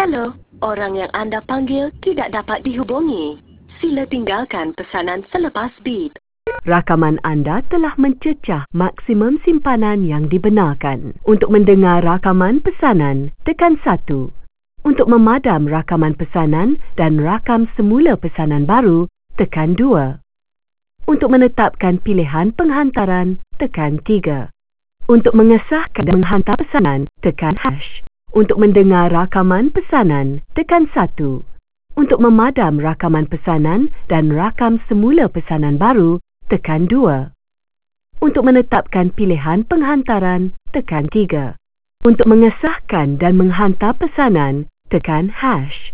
Hello, orang yang anda panggil tidak dapat dihubungi. Sila tinggalkan pesanan selepas beep. Rakaman anda telah mencecah maksimum simpanan yang dibenarkan. Untuk mendengar rakaman pesanan, tekan 1. Untuk memadam rakaman pesanan dan rakam semula pesanan baru, tekan 2. Untuk menetapkan pilihan penghantaran, tekan 3. Untuk mengesahkan dan menghantar pesanan, tekan #. Untuk mendengar rakaman pesanan, tekan 1. Untuk memadam rakaman pesanan dan rakam semula pesanan baru, tekan 2. Untuk menetapkan pilihan penghantaran, tekan 3. Untuk mengesahkan dan menghantar pesanan, tekan #.